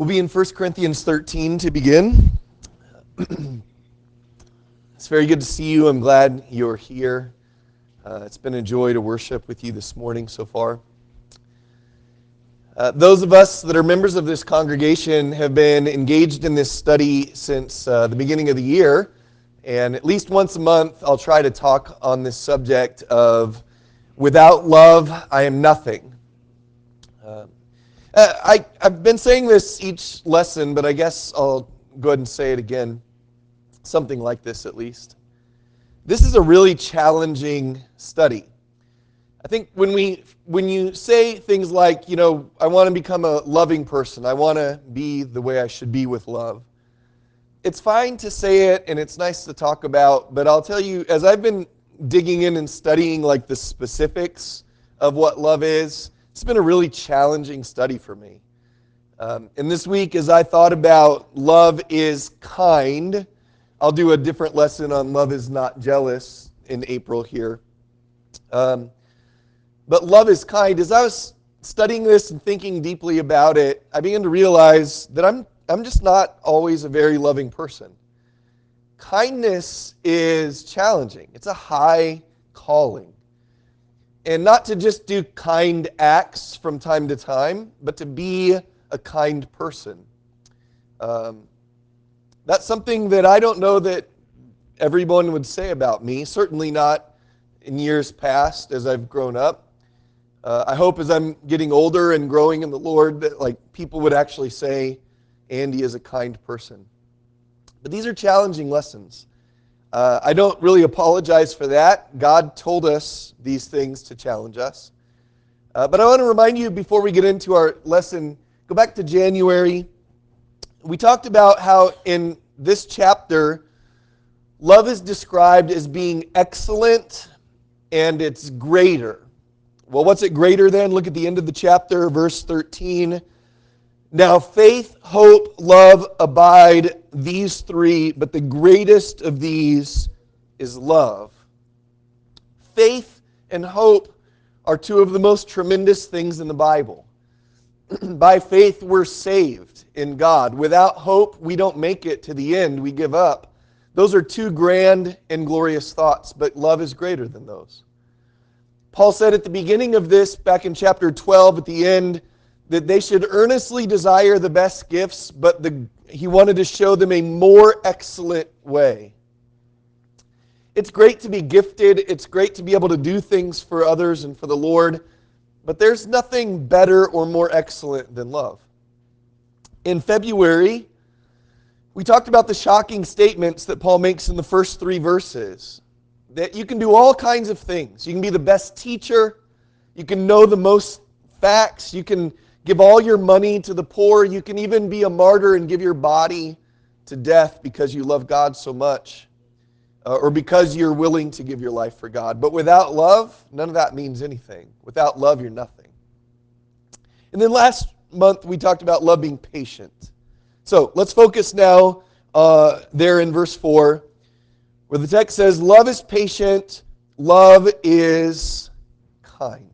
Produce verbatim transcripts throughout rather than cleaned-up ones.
We'll be in First Corinthians thirteen to begin. It's very good to see you. I'm glad you're here. Uh, it's been a joy to worship with you this morning so far. Uh, those of us that are members of this congregation have been engaged in this study since uh, the beginning of the year. And at least once a month, I'll try to talk on this subject of without love, I am nothing. Uh, Uh, I, I've been saying this each lesson, but I guess I'll go ahead and say it again. Something like this, at least. This is a really challenging study. I think when we, when you say things like, you know, I want to become a loving person, I want to be the way I should be with love, it's fine to say it and it's nice to talk about, but I'll tell you, as I've been digging in and studying like the specifics of what love is, it's been a really challenging study for me. Um, and this week, as I thought about love is kind, I'll do a different lesson on love is not jealous in April here. Um, but love is kind. As I was studying this and thinking deeply about it, I began to realize that I'm I'm just not always a very loving person. Kindness is challenging. It's a high calling. And not to just do kind acts from time to time, but to be a kind person. Um, that's something that I don't know that everyone would say about me. Certainly not in years past as I've grown up. Uh, I hope as I'm getting older and growing in the Lord that like people would actually say, Andy is a kind person. But these are challenging lessons. Uh, I don't really apologize for that. God told us these things to challenge us. Uh, but I want to remind you before we get into our lesson, go back to January. We talked about how in this chapter, love is described as being excellent and it's greater. Well, what's it greater than? Look at the end of the chapter, verse thirteen. Now faith, hope, love abide, these three, but the greatest of these is love. Faith and hope are two of the most tremendous things in the Bible. By faith, we're saved in God. Without hope, we don't make it to the end. We give up. Those are two grand and glorious thoughts, but love is greater than those. Paul said at the beginning of this, back in chapter twelve, at the end, that they should earnestly desire the best gifts, but the, he wanted to show them a more excellent way. It's great to be gifted. It's great to be able to do things for others and for the Lord, but there's nothing better or more excellent than love. In February, we talked about the shocking statements that Paul makes in the first three verses, that you can do all kinds of things. You can be the best teacher. You can know the most facts. You can give all your money to the poor. You can even be a martyr and give your body to death because you love God so much, uh, or because you're willing to give your life for God. But without love, none of that means anything. Without love, you're nothing. And then last month, we talked about love being patient. So let's focus now uh, there in verse four, where the text says, love is patient, love is kind.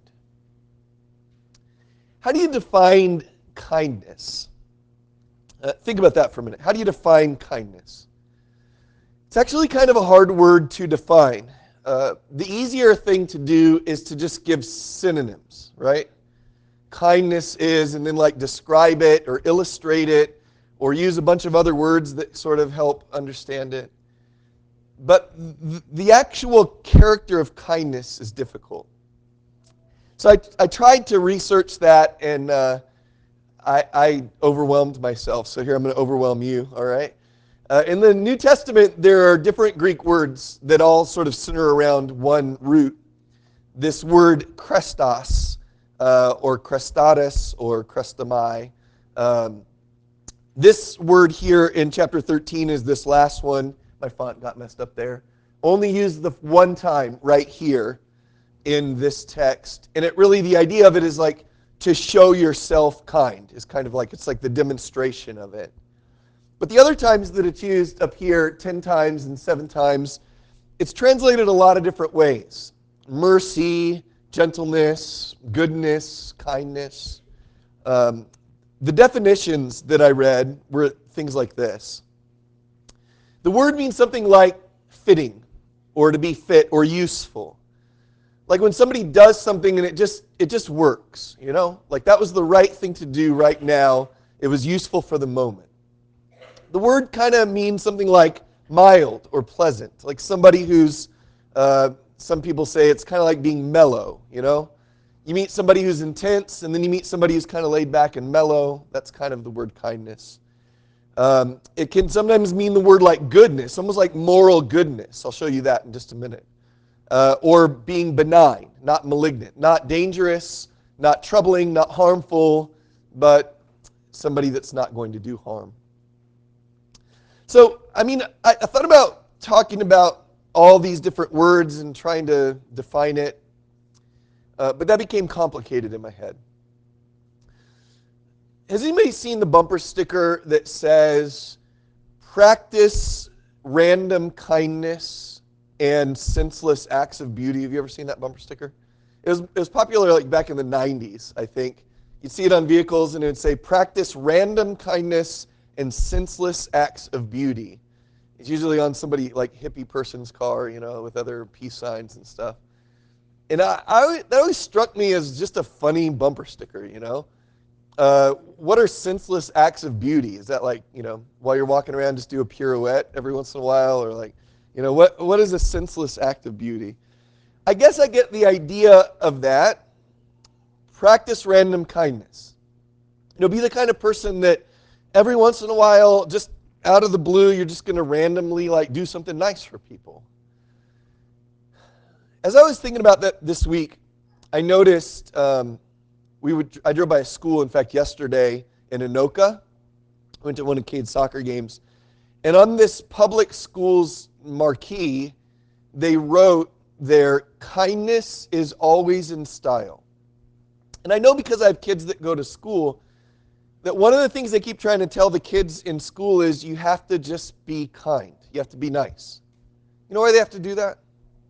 How do you define kindness? Uh, think about that for a minute. How do you define kindness? It's actually kind of a hard word to define. Uh, the easier thing to do is to just give synonyms, right? Kindness is, and then like describe it or illustrate it or use a bunch of other words that sort of help understand it. But th- the actual character of kindness is difficult. So I, I tried to research that, and uh, I, I overwhelmed myself. So here I'm going to overwhelm you, all right? Uh, in the New Testament, there are different Greek words that all sort of center around one root. This word Christos, uh, or Christatus, or Christomai. Um, this word here in chapter thirteen is this last one. My font got messed up there. Only used the one time right here in this text. And it really, the idea of it is like to show yourself kind. Is kind of like, it's like the demonstration of it. But the other times that it's used up here, ten times and seven times, it's translated a lot of different ways. Mercy, gentleness, goodness, kindness. Um, The definitions that I read were things like this. The word means something like fitting, or to be fit, or useful. Like when somebody does something and it just it just works, you know? Like that was the right thing to do right now. It was useful for the moment. The word kind of means something like mild or pleasant. Like somebody who's, uh, some people say it's kind of like being mellow, you know? You meet somebody who's intense, and then you meet somebody who's kind of laid back and mellow. That's kind of the word kindness. Um, it can sometimes mean the word like goodness, almost like moral goodness. I'll show you that in just a minute. Uh, or being benign, not malignant, not dangerous, not troubling, not harmful, but somebody that's not going to do harm. So, I mean, I, I thought about talking about all these different words and trying to define it, uh, but that became complicated in my head. Has anybody seen the bumper sticker that says, practice random kindness and senseless acts of beauty? Have you ever seen that bumper sticker? It was, it was popular like back in the nineties, I think. You'd see it on vehicles and it would say, practice random kindness and senseless acts of beauty. It's usually on somebody like hippie person's car, you know, with other peace signs and stuff. And I, I that always struck me as just a funny bumper sticker, you know. Uh, what are senseless acts of beauty? Is that like, you know, while you're walking around, just do a pirouette every once in a while? Or like, you know, what what is a senseless act of beauty? I guess I get the idea of that. Practice random kindness. You know, be the kind of person that every once in a while, just out of the blue, you're just going to randomly like do something nice for people. As I was thinking about that this week, I noticed um, we would. I drove by a school, in fact, yesterday in Anoka. I went to one of Cade's soccer games. And on this public school's marquee, they wrote there, kindness is always in style. And I know because I have kids that go to school, that one of the things they keep trying to tell the kids in school is you have to just be kind. You have to be nice. You know why they have to do that?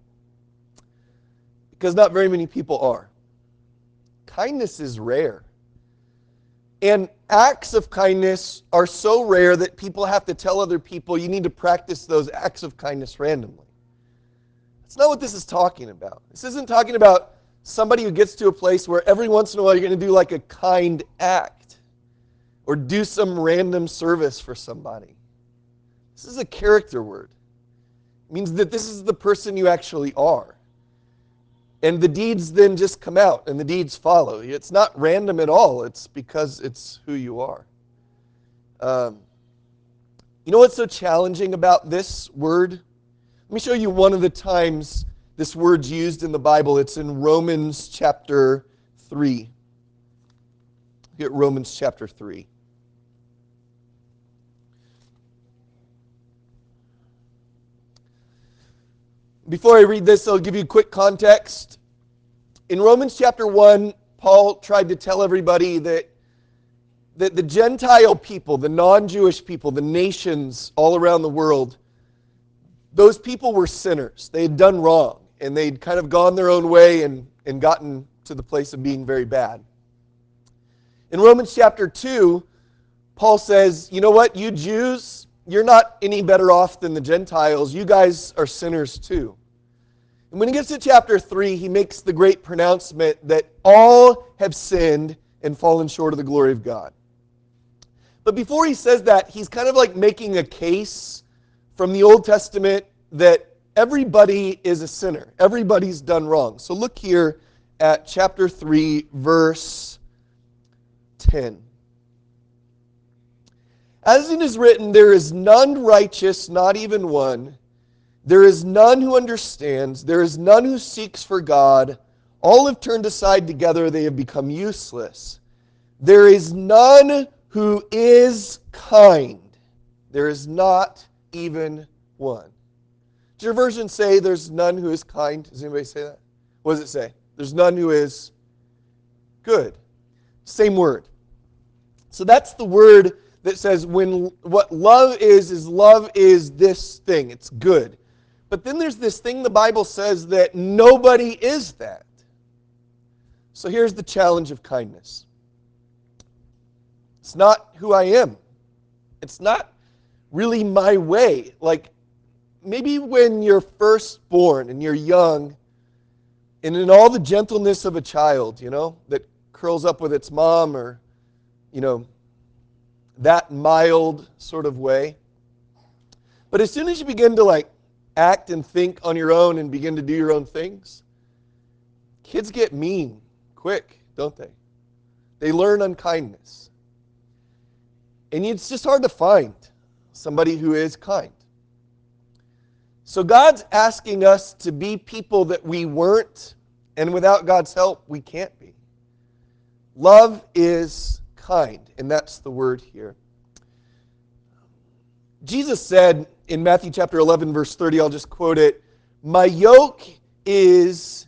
Because not very many people are. Kindness is rare. And acts of kindness are so rare that people have to tell other people you need to practice those acts of kindness randomly. That's not what this is talking about. This isn't talking about somebody who gets to a place where every once in a while you're going to do like a kind act or do some random service for somebody. This is a character word. It means that this is the person you actually are. And the deeds then just come out and the deeds follow. It's not random at all. It's because it's who you are. Um, you know what's so challenging about this word? Let me show you one of the times this word's used in the Bible. It's in Romans chapter three. Get Romans chapter three. Before I read this, I'll give you a quick context. In Romans chapter one, Paul tried to tell everybody that, that the Gentile people, the non-Jewish people, the nations all around the world, those people were sinners. They had done wrong, and they'd kind of gone their own way and, and gotten to the place of being very bad. In Romans chapter two, Paul says, you know what, you Jews, you're not any better off than the Gentiles. You guys are sinners too. And when he gets to chapter three, he makes the great pronouncement that all have sinned and fallen short of the glory of God. But before he says that, he's kind of like making a case from the Old Testament that everybody is a sinner. Everybody's done wrong. So look here at chapter three, verse ten. As it is written, there is none righteous, not even one. There is none who understands. There is none who seeks for God. All have turned aside together. They have become useless. There is none who is kind. There is not even one. Does your version say there's none who is kind? Does anybody say that? What does it say? There's none who is good. Same word. So that's the word that says when what love is, is love is this thing. It's good. But then there's this thing the Bible says that nobody is that. So here's the challenge of kindness. It's not who I am. It's not really my way. Like, maybe when you're first born and you're young, and in all the gentleness of a child, you know, that curls up with its mom, or, you know, that mild sort of way. But as soon as you begin to, like, act and think on your own and begin to do your own things, kids get mean quick, don't they? They learn unkindness. And it's just hard to find somebody who is kind. So God's asking us to be people that we weren't, and without God's help, we can't be. Love is kind, and that's the word here. Jesus said in Matthew chapter eleven, verse thirty, I'll just quote it, "My yoke is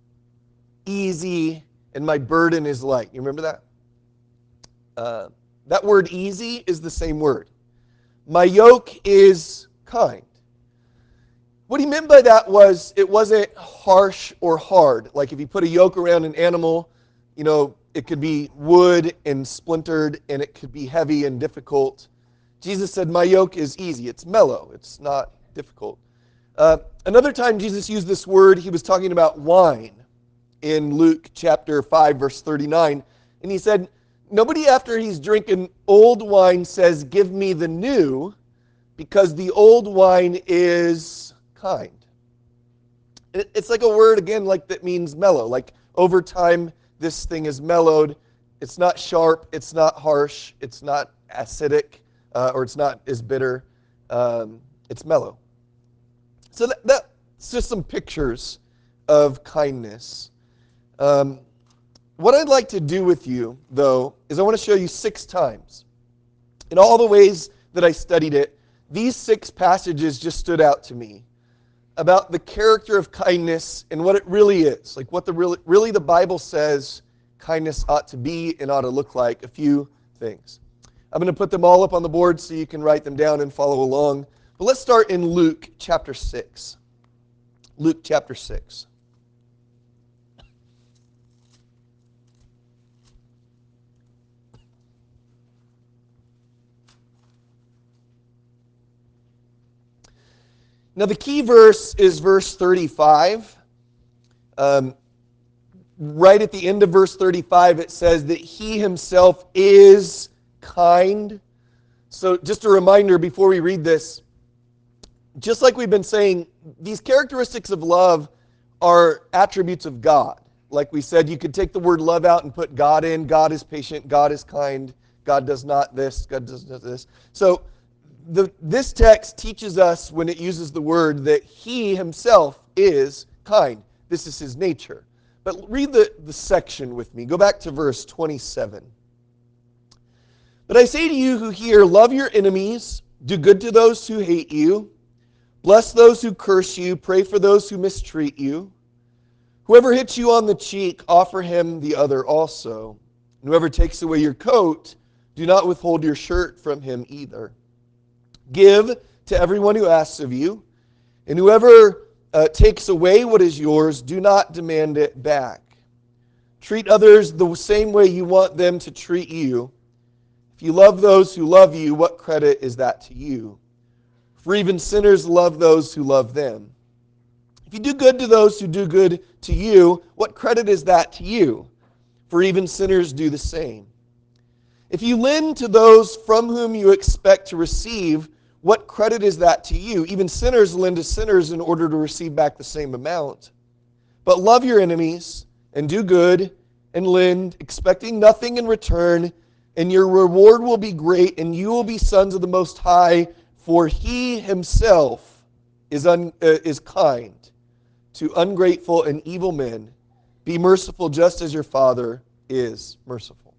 easy and my burden is light." You remember that? Uh, that word easy is the same word. My yoke is kind. What he meant by that was it wasn't harsh or hard. Like if you put a yoke around an animal, you know, it could be wood and splintered, and it could be heavy and difficult. Jesus said, my yoke is easy. It's mellow. It's not difficult. Uh, another time Jesus used this word, he was talking about wine in Luke chapter five, verse thirty-nine. And he said, nobody after he's drinking old wine says, give me the new, because the old wine is kind. It's like a word, again, like that means mellow. Like over time, this thing is mellowed. It's not sharp. It's not harsh. It's not acidic, uh, or it's not as bitter. Um, it's mellow. So that, that's just some pictures of kindness. Um, what I'd like to do with you, though, is I want to show you six times. In all the ways that I studied it, these six passages just stood out to me about the character of kindness and what it really is. Like what the really, really the Bible says kindness ought to be and ought to look like. A few things. I'm going to put them all up on the board so you can write them down and follow along. But let's start in Luke chapter six. Luke chapter six. Now the key verse is verse thirty-five. Um, right at the end of verse thirty-five, it says that he himself is kind. So just a reminder before we read this, just like we've been saying, these characteristics of love are attributes of God. Like we said, you could take the word love out and put God in. God is patient. God is kind. God does not this. God does not this. So the, this text teaches us, when it uses the word, that he himself is kind. This is his nature. But read the, the section with me. Go back to verse twenty-seven. But I say to you who hear, love your enemies, do good to those who hate you, bless those who curse you, pray for those who mistreat you. Whoever hits you on the cheek, offer him the other also. And whoever takes away your coat, do not withhold your shirt from him either. Give to everyone who asks of you, and whoever uh, takes away what is yours, do not demand it back. Treat others the same way you want them to treat you. If you love those who love you, what credit is that to you? For even sinners love those who love them. If you do good to those who do good to you, what credit is that to you? For even sinners do the same. If you lend to those from whom you expect to receive, what credit is that to you? Even sinners lend to sinners in order to receive back the same amount. But love your enemies and do good and lend, expecting nothing in return, and your reward will be great, and you will be sons of the Most High, for he himself is, un, uh, is kind to ungrateful and evil men. Be merciful just as your Father is merciful.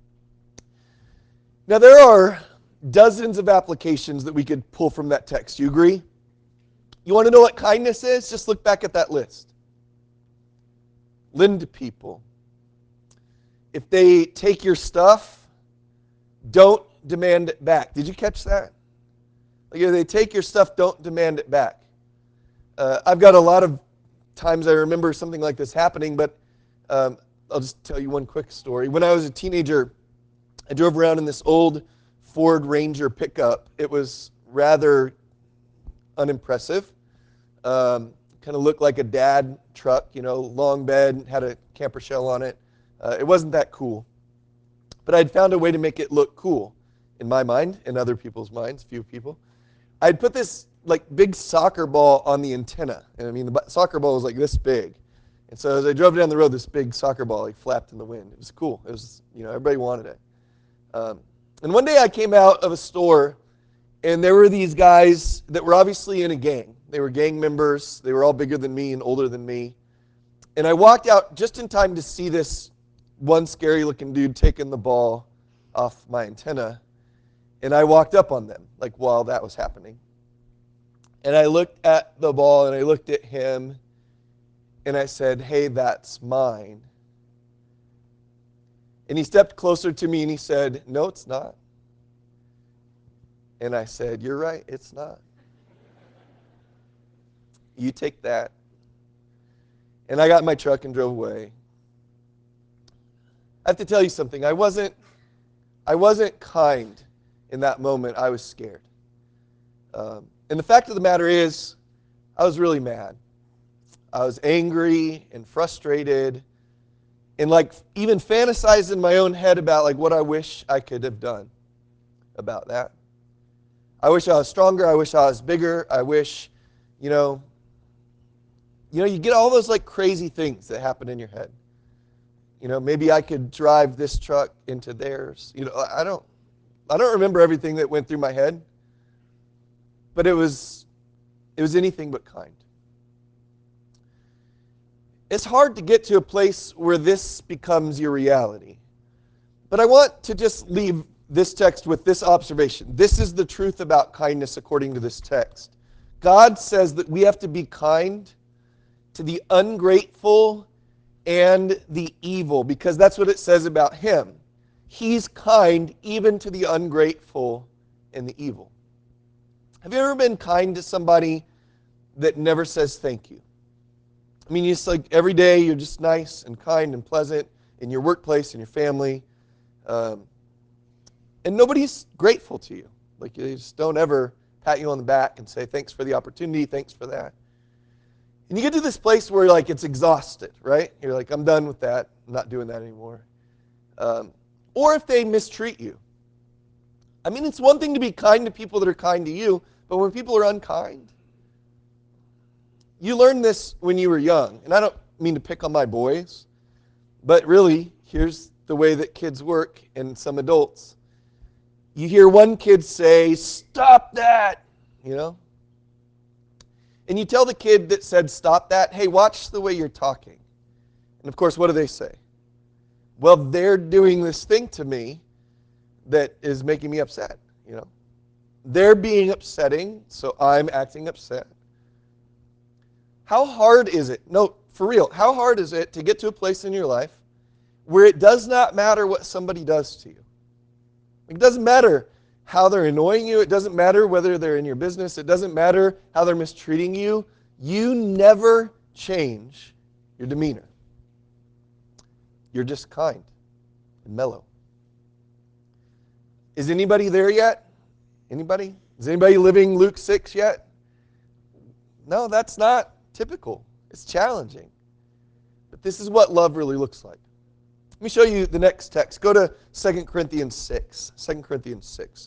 Now there are dozens of applications that we could pull from that text. You agree? You want to know what kindness is? Just look back at that list. Lend to people. If they take your stuff, don't demand it back. Did you catch that? Like if they take your stuff, don't demand it back. Uh, I've got a lot of times I remember something like this happening, but um, I'll just tell you one quick story. When I was a teenager, I drove around in this old Ford Ranger pickup. It was rather unimpressive. Um, kind of looked like a dad truck, you know, long bed, had a camper shell on it. Uh, it wasn't that cool. But I'd found a way to make it look cool in my mind, in other people's minds, few people. I'd put this like big soccer ball on the antenna. And I mean, the soccer ball was like this big. And so as I drove down the road, this big soccer ball like flapped in the wind. It was cool. It was, you know, everybody wanted it. Um, and one day I came out of a store, and there were these guys that were obviously in a gang. They were gang members. They were all bigger than me and older than me. And I walked out just in time to see this one scary-looking dude taking the ball off my antenna. And I walked up on them, like, while that was happening. And I looked at the ball, and I looked at him, and I said, "Hey, that's mine." And he stepped closer to me, and he said, "No, it's not." And I said, "You're right, it's not. You take that." And I got in my truck and drove away. I have to tell you something. I wasn't, I wasn't kind in that moment. I was scared. Um, and the fact of the matter is, I was really mad. I was angry and frustrated, and like even fantasized in my own head about like what I wish I could have done about that. I wish I was stronger. I wish I was bigger. I wish, you know, you know, you get all those like crazy things that happen in your head. You know, maybe I could drive this truck into theirs. You know, I don't, I don't remember everything that went through my head, but it was, it was anything but kind. It's hard to get to a place where this becomes your reality. But I want to just leave this text with this observation. This is the truth about kindness according to this text. God says that we have to be kind to the ungrateful and the evil, because that's what it says about him. He's kind even to the ungrateful and the evil. Have you ever been kind to somebody that never says thank you? I mean, it's like every day you're just nice and kind and pleasant in your workplace and your family. Um, and nobody's grateful to you. Like, they just don't ever pat you on the back and say, "Thanks for the opportunity, thanks for that." And you get to this place where like it's exhausted, right? You're like, "I'm done with that. I'm not doing that anymore." Um, or if they mistreat you. I mean, it's one thing to be kind to people that are kind to you, but when people are unkind, you learned this when you were young. And I don't mean to pick on my boys, but really, here's the way that kids work and some adults. You hear one kid say, "Stop that," you know? And you tell the kid that said, "Stop that," "Hey, watch the way you're talking." And of course, what do they say? "Well, they're doing this thing to me that is making me upset," you know? They're being upsetting, so I'm acting upset. How hard is it? No, for real, how hard is it to get to a place in your life where it does not matter what somebody does to you? It doesn't matter how they're annoying you. It doesn't matter whether they're in your business. It doesn't matter how they're mistreating you. You never change your demeanor. You're just kind and mellow. Is anybody there yet? Anybody? Is anybody living Luke six yet? No, that's not typical. It's challenging. But this is what love really looks like. Let me show you the next text. Go to Second Corinthians six. Second Corinthians six.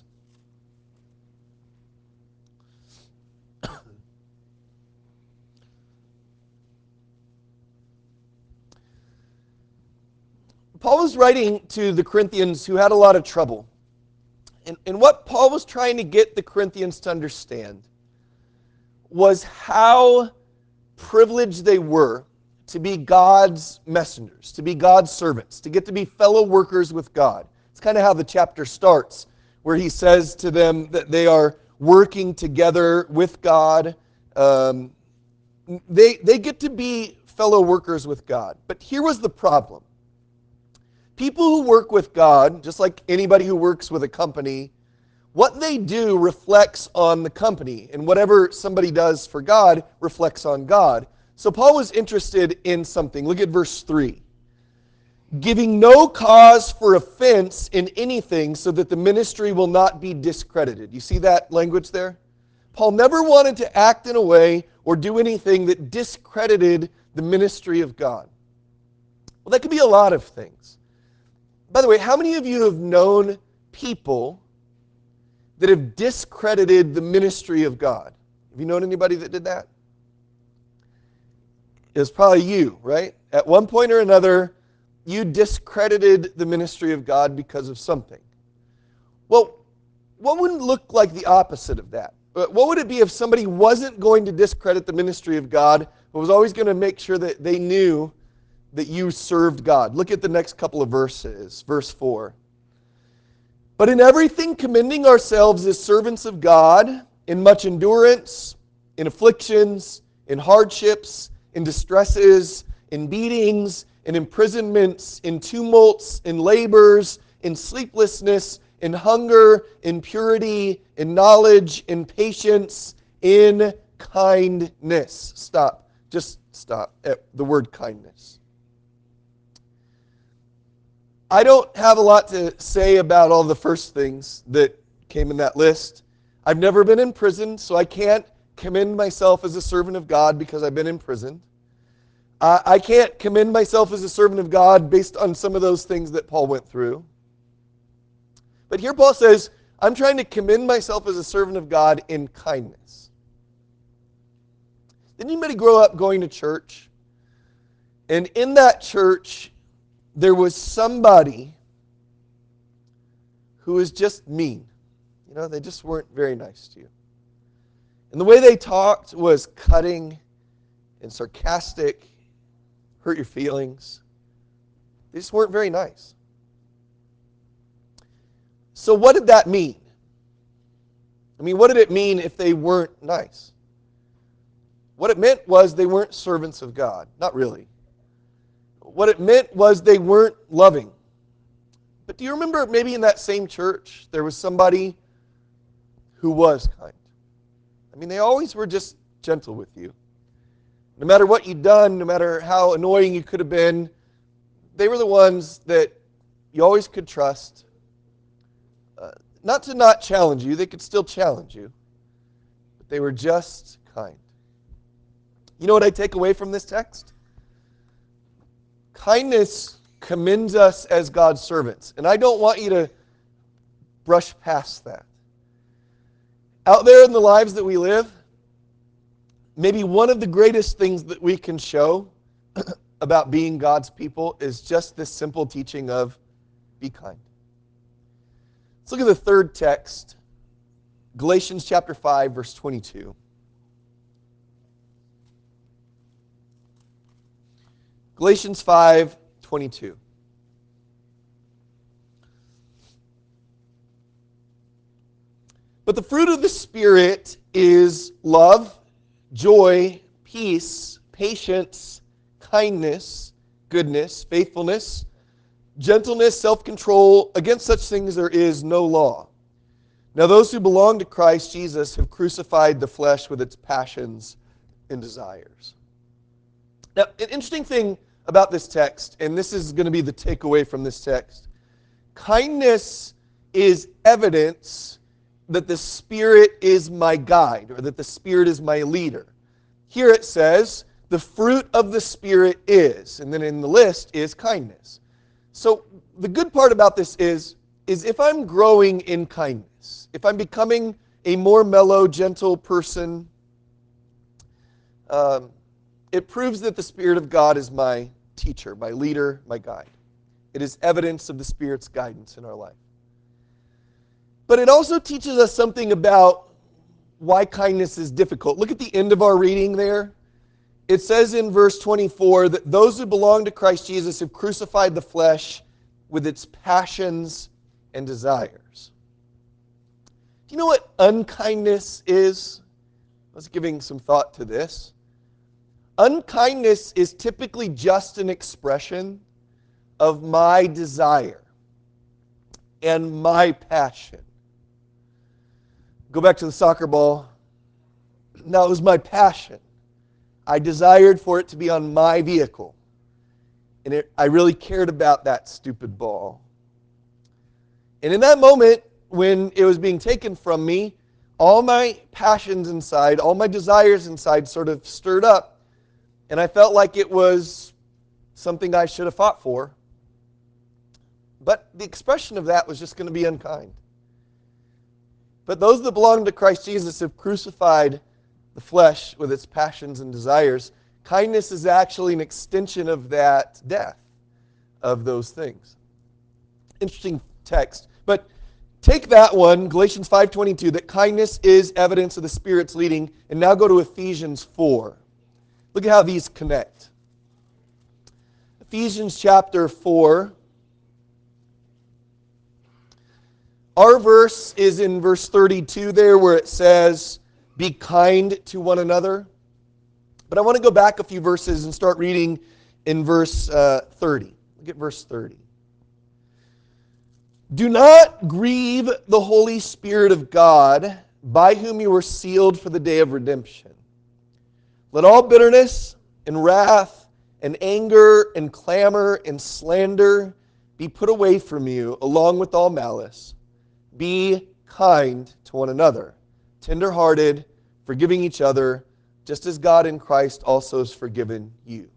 Paul was writing to the Corinthians who had a lot of trouble. And, and what Paul was trying to get the Corinthians to understand was how privileged they were to be God's messengers, to be God's servants, to get to be fellow workers with God. It's kind of how the chapter starts, where he says to them that they are working together with God. Um, they, they get to be fellow workers with God. But here was the problem. People who work with God, just like anybody who works with a company, what they do reflects on the company, and whatever somebody does for God reflects on God. So Paul was interested in something. Look at verse three. giving no cause for offense in anything so that the ministry will not be discredited. You see that language there? Paul never wanted to act in a way or do anything that discredited the ministry of God. Well, that could be a lot of things. By the way, how many of you have known people that have discredited the ministry of God? Have you known anybody that did that? It's probably you, right? At one point or another, you discredited the ministry of God because of something. Well, what would look like the opposite of that? What would it be if somebody wasn't going to discredit the ministry of God, but was always going to make sure that they knew that you served God? Look at the next couple of verses. Verse four. But in everything commending ourselves as servants of God, in much endurance, in afflictions, in hardships, in distresses, in beatings, in imprisonments, in tumults, in labors, in sleeplessness, in hunger, in purity, in knowledge, in patience, in kindness. Stop. Just stop at the word kindness. I don't have a lot to say about all the first things that came in that list. I've never been in prison, so I can't commend myself as a servant of God because I've been in prison. Uh, I can't commend myself as a servant of God based on some of those things that Paul went through. But here Paul says, I'm trying to commend myself as a servant of God in kindness. Did anybody grow up going to church? And in that church, there was somebody who was just mean. You know, they just weren't very nice to you. And the way they talked was cutting and sarcastic, hurt your feelings. They just weren't very nice. So what did that mean? I mean, what did it mean if they weren't nice? What it meant was they weren't servants of God. Not really. What it meant was they weren't loving. But do you remember maybe in that same church there was somebody who was kind? I mean, they always were just gentle with you. No matter what you'd done, no matter how annoying you could have been, they were the ones that you always could trust. Uh, not to not challenge you, they could still challenge you. But they were just kind. You know what I take away from this text? Kindness commends us as God's servants. And I don't want you to brush past that. Out there in the lives that we live, maybe one of the greatest things that we can show about being God's people is just this simple teaching of be kind. Let's look at the third text, Galatians chapter five, verse twenty-two. Galatians five, twenty-two. But the fruit of the Spirit is love, joy, peace, patience, kindness, goodness, faithfulness, gentleness, self-control. Against such things there is no law. Now those who belong to Christ Jesus have crucified the flesh with its passions and desires. Now, an interesting thing about this text, and this is going to be the takeaway from this text, kindness is evidence that the Spirit is my guide, or that the Spirit is my leader. Here it says, the fruit of the Spirit is, and then in the list is kindness. So the good part about this is, is if I'm growing in kindness, if I'm becoming a more mellow, gentle person, um, it proves that the Spirit of God is my teacher, my leader, my guide. It is evidence of the Spirit's guidance in our life. But it also teaches us something about why kindness is difficult. Look at the end of our reading there. It says in verse twenty-four that those who belong to Christ Jesus have crucified the flesh with its passions and desires. Do you know what unkindness is? I was giving some thought to this. Unkindness is typically just an expression of my desire and my passion. Go back to the soccer ball. Now, it was my passion. I desired for it to be on my vehicle. And it, I really cared about that stupid ball. And in that moment, when it was being taken from me, all my passions inside, all my desires inside sort of stirred up. And I felt like it was something I should have fought for. But the expression of that was just going to be unkind. But those that belong to Christ Jesus have crucified the flesh with its passions and desires. Kindness is actually an extension of that death, of those things. Interesting text. But take that one, Galatians five twenty-two, that kindness is evidence of the Spirit's leading, and now go to Ephesians four. Look at how these connect. Ephesians chapter four. Our verse is in verse thirty-two there, where it says, be kind to one another. But I want to go back a few verses and start reading in verse uh, thirty. Look at verse thirty. Do not grieve the Holy Spirit of God, by whom you were sealed for the day of redemption. Let all bitterness and wrath and anger and clamor and slander be put away from you, along with all malice. Be kind to one another, tender-hearted, forgiving each other, just as God in Christ also has forgiven you.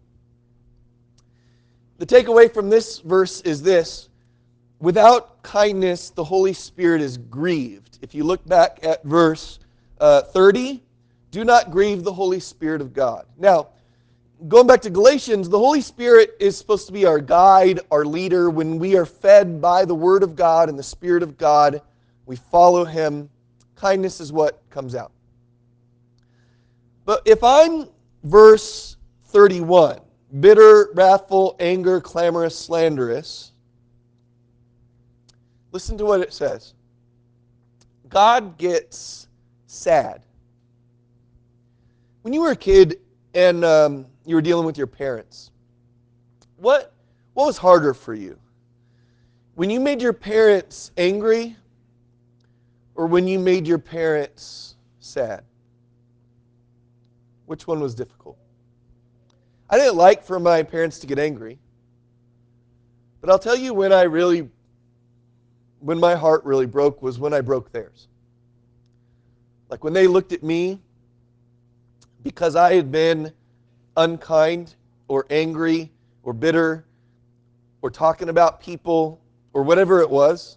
The takeaway from this verse is this. Without kindness, the Holy Spirit is grieved. If you look back at verse uh, thirty, do not grieve the Holy Spirit of God. Now, going back to Galatians, the Holy Spirit is supposed to be our guide, our leader. When we are fed by the Word of God and the Spirit of God, we follow Him. Kindness is what comes out. But if I'm verse thirty-one, bitter, wrathful, anger, clamorous, slanderous, listen to what it says. God gets sad. When you were a kid and um, you were dealing with your parents, what, what was harder for you? When you made your parents angry, or when you made your parents sad? Which one was difficult? I didn't like for my parents to get angry. But I'll tell you when I really, when my heart really broke was when I broke theirs. Like when they looked at me because I had been unkind or angry or bitter or talking about people or whatever it was.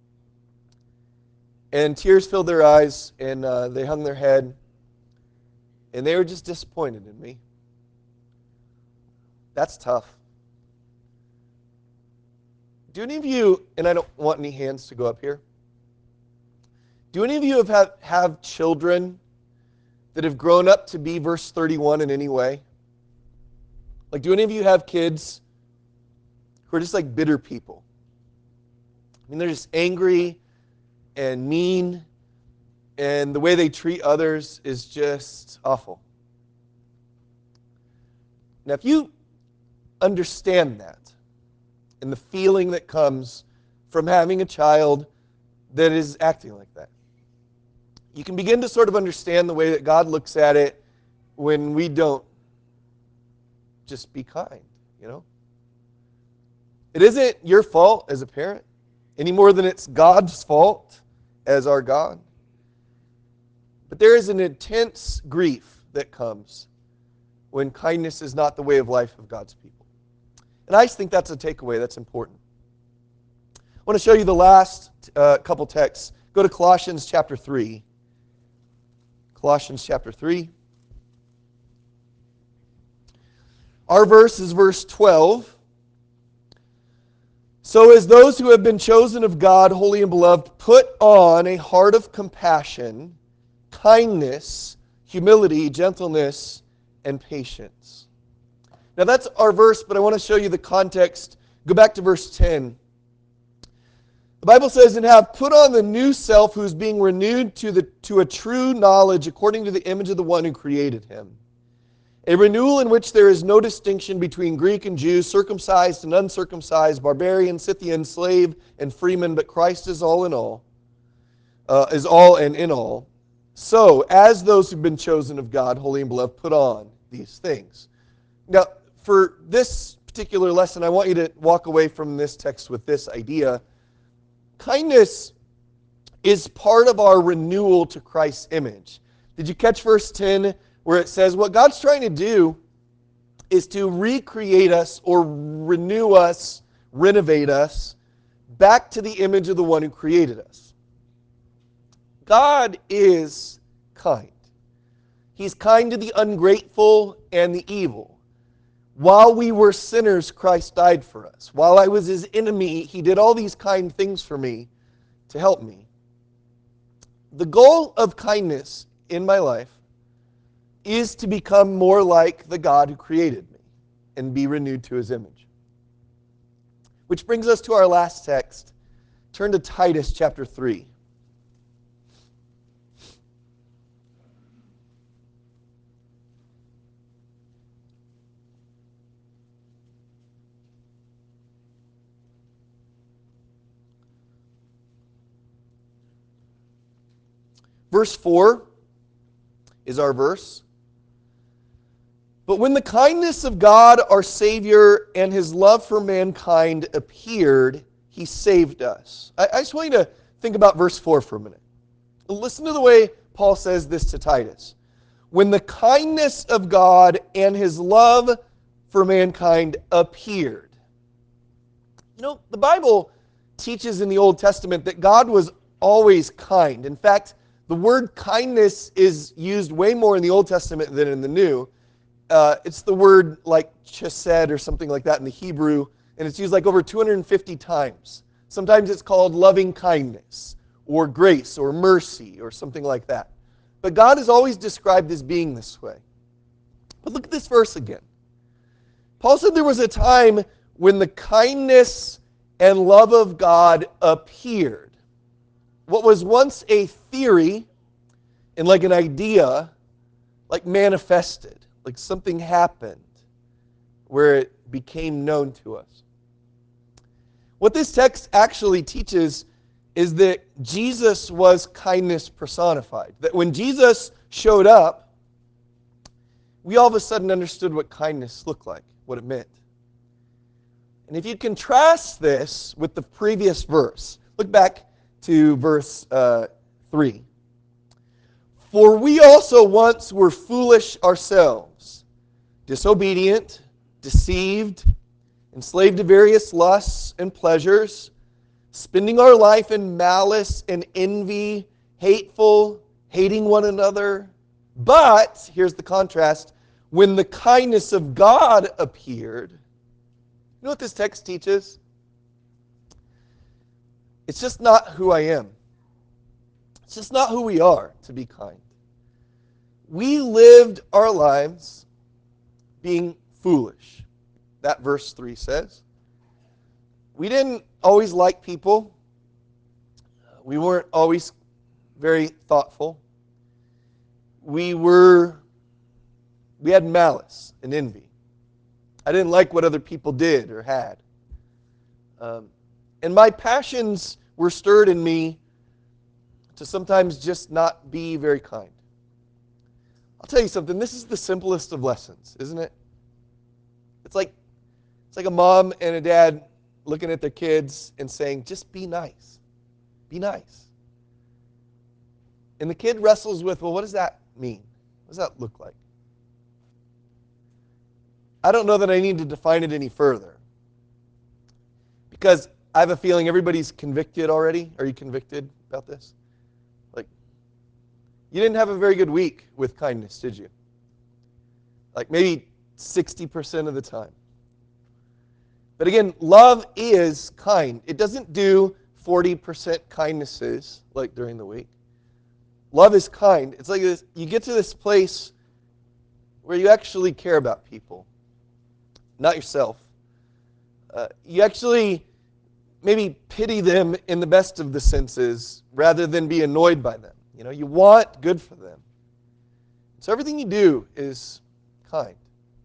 And tears filled their eyes and uh, they hung their head. And they were just disappointed in me. That's tough. Do any of you, and I don't want any hands to go up here, do any of you have, have, have children that have grown up to be verse thirty-one in any way? Like, do any of you have kids who are just like bitter people? I mean, they're just angry and mean, and the way they treat others is just awful. Now, if you understand that, and the feeling that comes from having a child that is acting like that, you can begin to sort of understand the way that God looks at it when we don't just be kind, you know? It isn't your fault as a parent any more than it's God's fault as our God. But there is an intense grief that comes when kindness is not the way of life of God's people. And I just think that's a takeaway that's important. I want to show you the last uh, couple texts. Go to Colossians chapter three. Colossians chapter three. Our verse is verse twelve. So as those who have been chosen of God, holy and beloved, put on a heart of compassion, kindness, humility, gentleness, and patience. Now that's our verse, but I want to show you the context. Go back to verse ten. The Bible says, and have put on the new self who is being renewed to, the, to a true knowledge according to the image of the one who created him. A renewal in which there is no distinction between Greek and Jew, circumcised and uncircumcised, barbarian, Scythian, slave, and freeman, but Christ is all in all, uh, is all and in all. So, as those who've been chosen of God, holy and beloved, put on these things. Now, for this particular lesson, I want you to walk away from this text with this idea. Kindness is part of our renewal to Christ's image. Did you catch verse ten where it says what God's trying to do is to recreate us or renew us, renovate us back to the image of the one who created us. God is kind. He's kind to the ungrateful and the evil. While we were sinners, Christ died for us. While I was his enemy, he did all these kind things for me to help me. The goal of kindness in my life is to become more like the God who created me and be renewed to his image. Which brings us to our last text. Turn to Titus chapter three. Verse four is our verse. But when the kindness of God, our Savior, and his love for mankind appeared, he saved us. I, I just want you to think about verse four for a minute. Listen to the way Paul says this to Titus. When the kindness of God and his love for mankind appeared. You know, the Bible teaches in the Old Testament that God was always kind. In fact, the word kindness is used way more in the Old Testament than in the New. Uh, it's the word like chesed or something like that in the Hebrew, and it's used like over two hundred fifty times. Sometimes it's called loving kindness or grace or mercy or something like that. But God is always described as being this way. But look at this verse again. Paul said there was a time when the kindness and love of God appeared. What was once a theory and like an idea, like manifested, like something happened where it became known to us. What this text actually teaches is that Jesus was kindness personified. That when Jesus showed up, we all of a sudden understood what kindness looked like, what it meant. And if you contrast this with the previous verse, look back to verse uh, three. For we also once were foolish ourselves, disobedient, deceived, enslaved to various lusts and pleasures, spending our life in malice and envy, hateful, hating one another. But, here's the contrast, when the kindness of God appeared, you know what this text teaches? It's just not who I am. It's just not who we are to be kind. We lived our lives being foolish. That verse three says. We didn't always like people. We weren't always very thoughtful. We were, we had malice and envy. I didn't like what other people did or had. Um, and my passions were stirred in me to sometimes just not be very kind. I'll tell you something, this is the simplest of lessons, isn't it? It's like, it's like a mom and a dad looking at their kids and saying, just be nice. Be nice. And the kid wrestles with, well, what does that mean? What does that look like? I don't know that I need to define it any further. Because I have a feeling everybody's convicted already. Are you convicted about this? Like, you didn't have a very good week with kindness, did you? Like maybe sixty percent of the time. But again, love is kind. It doesn't do forty percent kindnesses like during the week. Love is kind. It's like this, you get to this place where you actually care about people, not yourself. Uh, you actually maybe pity them in the best of the senses rather than be annoyed by them. You know, you want good for them. So everything you do is kind.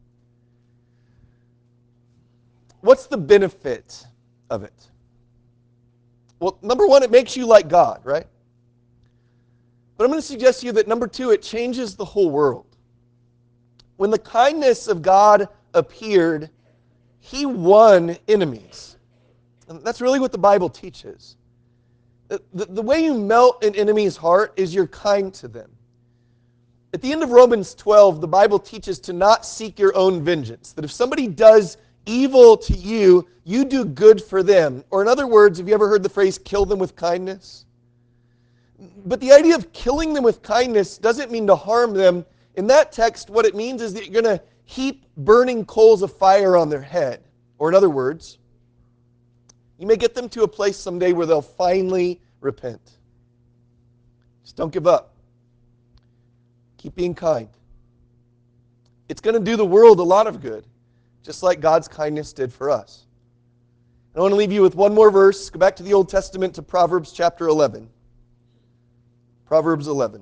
What's the benefit of it? Well, number one, it makes you like God, right? But I'm going to suggest to you that number two, it changes the whole world. When the kindness of God appeared, he won enemies. And that's really what the Bible teaches. The, the, the way you melt an enemy's heart is you're kind to them. At the end of Romans twelve, the Bible teaches to not seek your own vengeance. That if somebody does evil to you, you do good for them. Or in other words, have you ever heard the phrase, kill them with kindness? But the idea of killing them with kindness doesn't mean to harm them. In that text, what it means is that you're going to heap burning coals of fire on their head. Or in other words, you may get them to a place someday where they'll finally repent. Just don't give up. Keep being kind. It's going to do the world a lot of good, just like God's kindness did for us. I want to leave you with one more verse. Go back to the Old Testament to Proverbs chapter eleven. Proverbs eleven.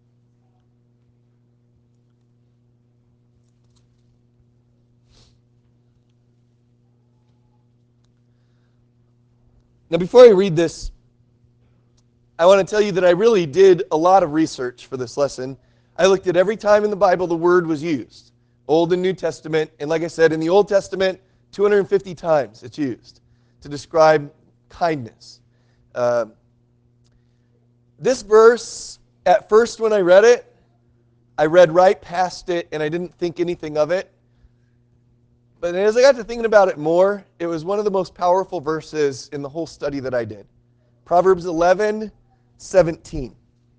Now, before I read this, I want to tell you that I really did a lot of research for this lesson. I looked at every time in the Bible the word was used, Old and New Testament, and like I said, in the Old Testament, two hundred fifty times it's used to describe kindness. Uh, this verse, at first when I read it, I read right past it and I didn't think anything of it. But as I got to thinking about it more, it was one of the most powerful verses in the whole study that I did. Proverbs eleven seventeen.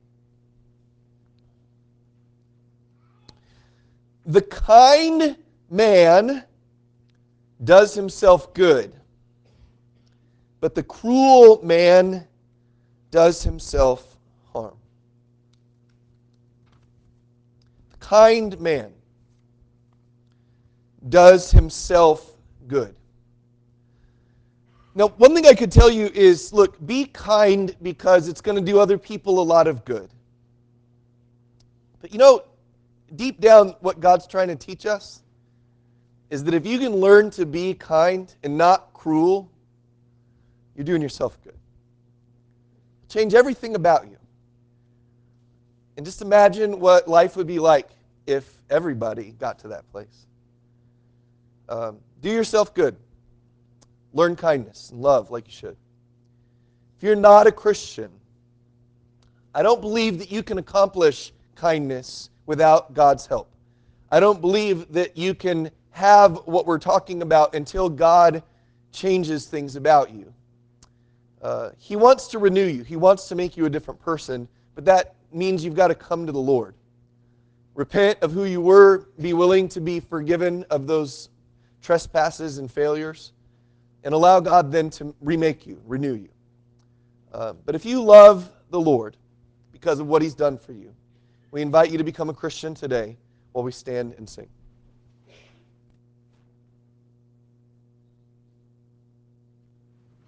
The kind man does himself good, but the cruel man does himself harm. The kind man does himself good. Now, one thing I could tell you is, look, be kind because it's going to do other people a lot of good. But you know, deep down, what God's trying to teach us is that if you can learn to be kind and not cruel, you're doing yourself good. Change everything about you. And just imagine what life would be like if everybody got to that place. Um, do yourself good. Learn kindness and love like you should. If you're not a Christian, I don't believe that you can accomplish kindness without God's help. I don't believe that you can have what we're talking about until God changes things about you. Uh, he wants to renew you. He wants to make you a different person, but that means you've got to come to the Lord. Repent of who you were, be willing to be forgiven of those trespasses and failures, and allow God then to remake you, renew you. Uh, but if you love the Lord because of what He's done for you, we invite you to become a Christian today while we stand and sing.